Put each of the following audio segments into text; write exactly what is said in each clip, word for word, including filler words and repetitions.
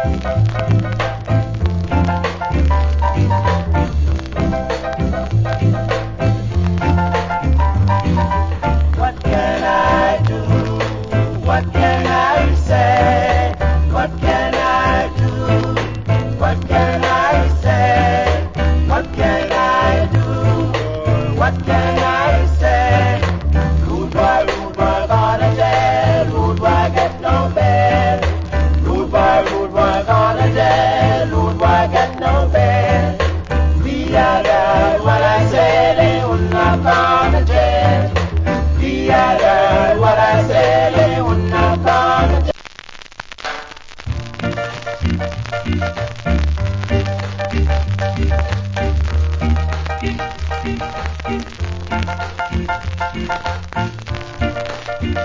What can I do? What can I say? What can I do? What can I say? What can I do? What can I say? Rude boy, rude boy, gonna jail. Rude boy, get no bail. Rude boy, rude boy, gonna jail. Rude boy, get no bail. Be a girl, what I say, they will not gonna jail. Be a girl, what I say, they will not gonna jail.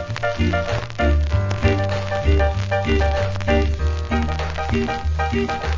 Thank you.